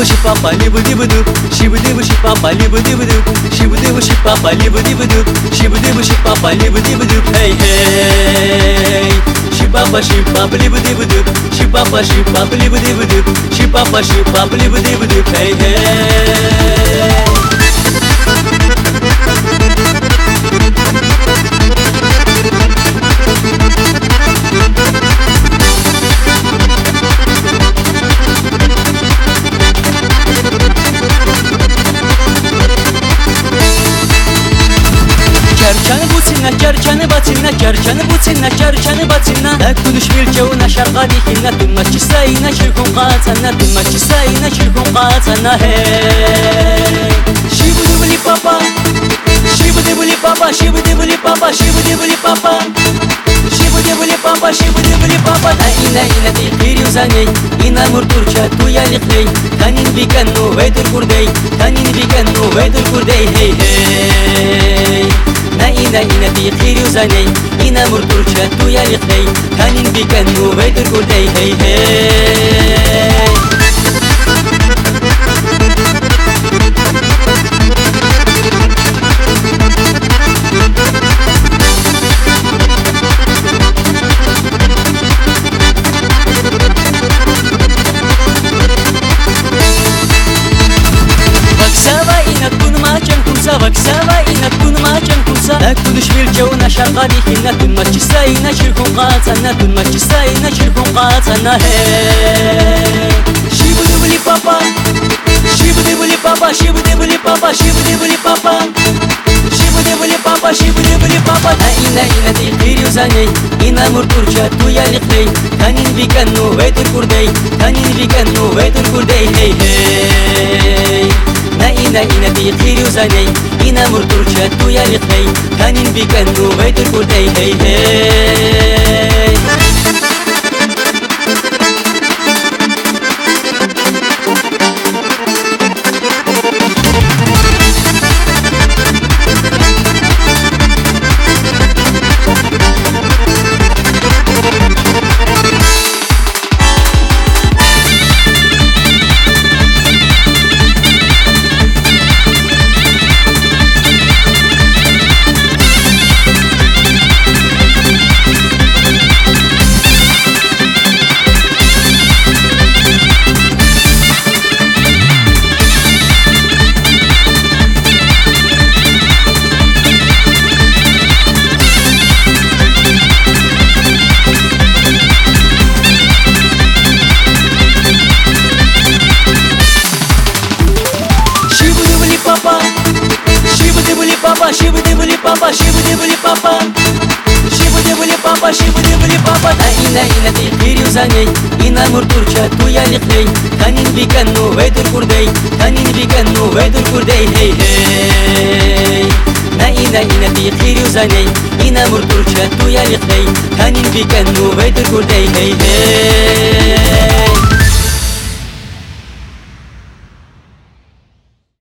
dibu shi papa libu dibu dub, shibu dibu shi papa libu dibu dub, shibu dibu shi papa libu dibu dub, shibu dibu shi papa libu dibu dub. Hey hey, shi papa libu dibu dub, shi papa libu dibu dub, shi papa libu dibu dub. Hey hey. Kerçanı batina, kerçanı butina, kerçanı batina. Takuluş milçeuna şarqadikina, tunma çisayina çirkun qatsana, tunma çisayina çirkun qatsana. Hey, şibu dibuli papa, şibu dibuli papa, şibu dibuli papa, şibu dibuli papa, şibu dibuli papa, şibu dibuli papa. Na ina dikir yuzaney, ina murturça tuyaliqney, kanin bikanu vedur kurdey, kanin bikanu vedur kurdey. Hey hey. ina dikir yuzaney, ina murturça tuyaliqney, kanin bikanu vedur kurdey. Hey hey. Vaksava ina tunma can kusa, takuluş milçeuna şarqadikina, tunma çisayina çirkun qatsana, tunma çisayina çirkun qatsana. Hey, şibu dibuli papa, şibu dibuli papa, şibu dibuli papa, şibu dibuli papa, şibu dibuli papa, şibu dibuli papa. Na ina dikir yuzaney, ina murturça tuyaliqney, kanin bikanu vedur kurdey, kanin bikanu vedur kurdey. Hey hey. ina dikir yuzaney, ina murturça tuyaliqney, kanin bikanu vedur kurdey. Hey hey. Şibu dibuli papa, şibu dibuli papa, şibu dibuli papa, şibu dibuli papa, şibu dibuli papa. Na ina dikir yuzaney, ina murturça tuyaliqney, kanin bikanu vedur kurdey, kanin bikanu vedur kurdey. Hey hey. Na ina dikir yuzaney, ina murturça tuyaliqney, kanin bikanu vedur kurdey. Hey hey.